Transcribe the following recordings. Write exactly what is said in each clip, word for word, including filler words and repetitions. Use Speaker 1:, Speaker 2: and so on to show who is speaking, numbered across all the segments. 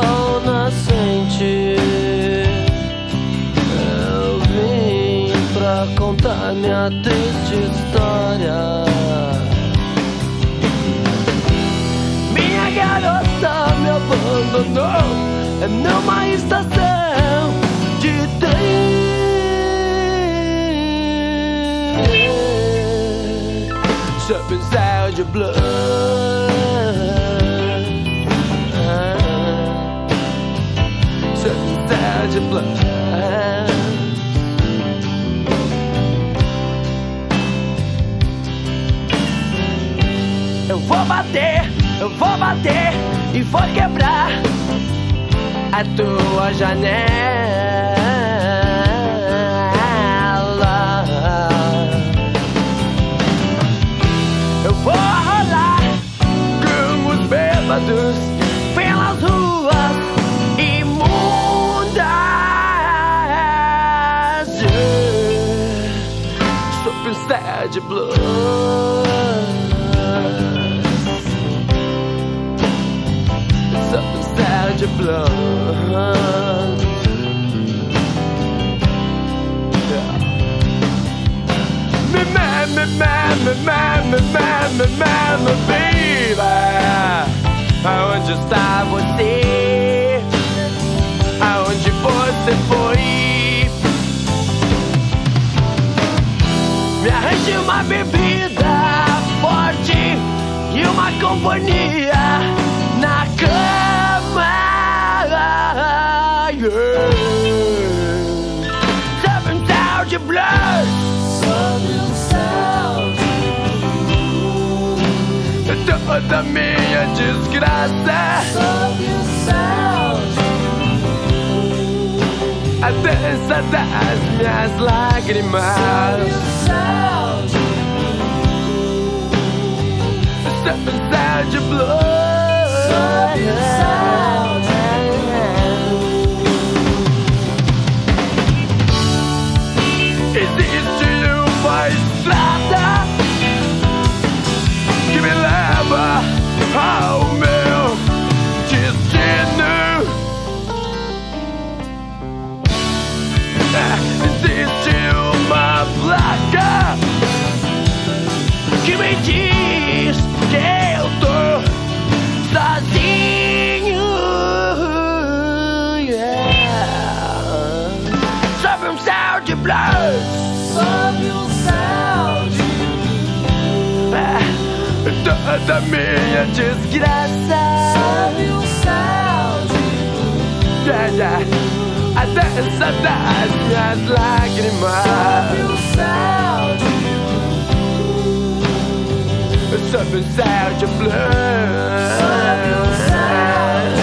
Speaker 1: sol nascente, eu vim pra contar minha triste história. Minha garota me abandonou numa estação de trem, sob um céu de blue. De blue. Eu vou bater, eu vou bater e vou quebrar a tua janela. Eu vou rolar com os bêbados pelas ruas imundas, sob um céu de blues, sob um céu de blues. Me, me, me, me, me, me, me, me, me, me, baby, aonde está você? Aonde você foi? Me arranje uma bebida forte e uma companhia na cama, yeah. Sob um céu de blues, sob um céu de blues, toda minha desgraça, sob um céu de blues, a dança das minhas lágrimas, sob um céu de blues, sob um céu de blues. Existe uma estrada que me leva ao meu destino. Existe uma placa que me diz que eu tô sozinho, yeah. Sob um céu de blues, sob um céu de blues, toda minha desgraça, sob um céu de blues, yeah, yeah. A dança das minhas lágrimas, sob um céu de blues, sob um céu de blues, sob um céu de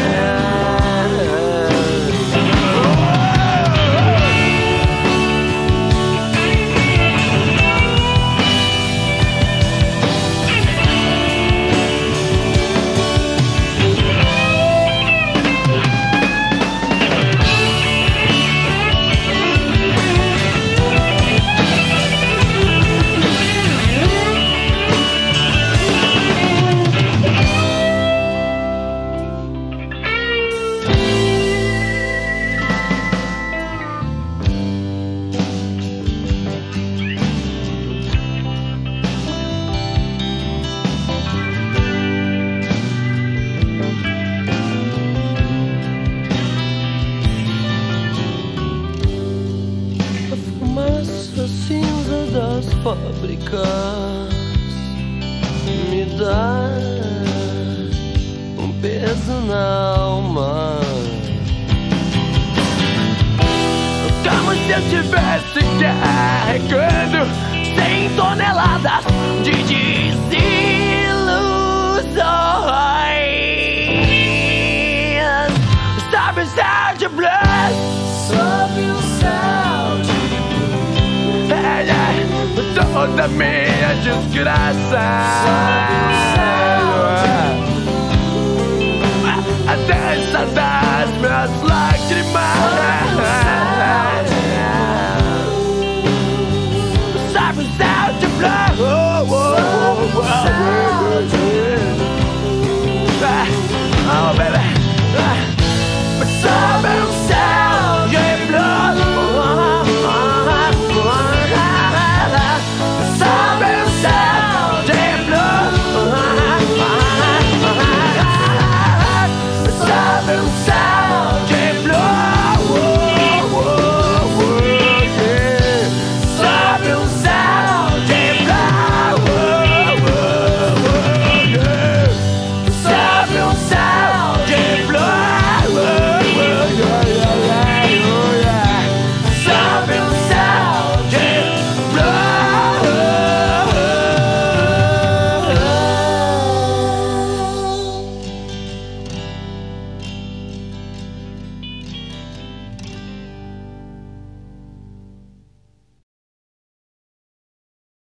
Speaker 1: fábricas me dá um peso na alma, como se eu estivesse carregando cem toneladas de desilusões. Sob o céu de blues, sob o céu de blues, é, é, toda minha desgraça, sob o céu de blues, a dança da